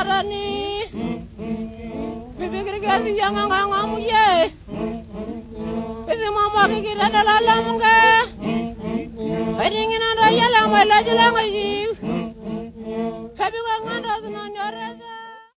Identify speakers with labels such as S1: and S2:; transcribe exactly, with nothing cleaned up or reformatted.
S1: Marani. Bibi Grigasi yang ngamu ye. Isi mama kikira dalam nga. Adingin ada yalang wala jalang aji. Habi wangan rasu nanyara.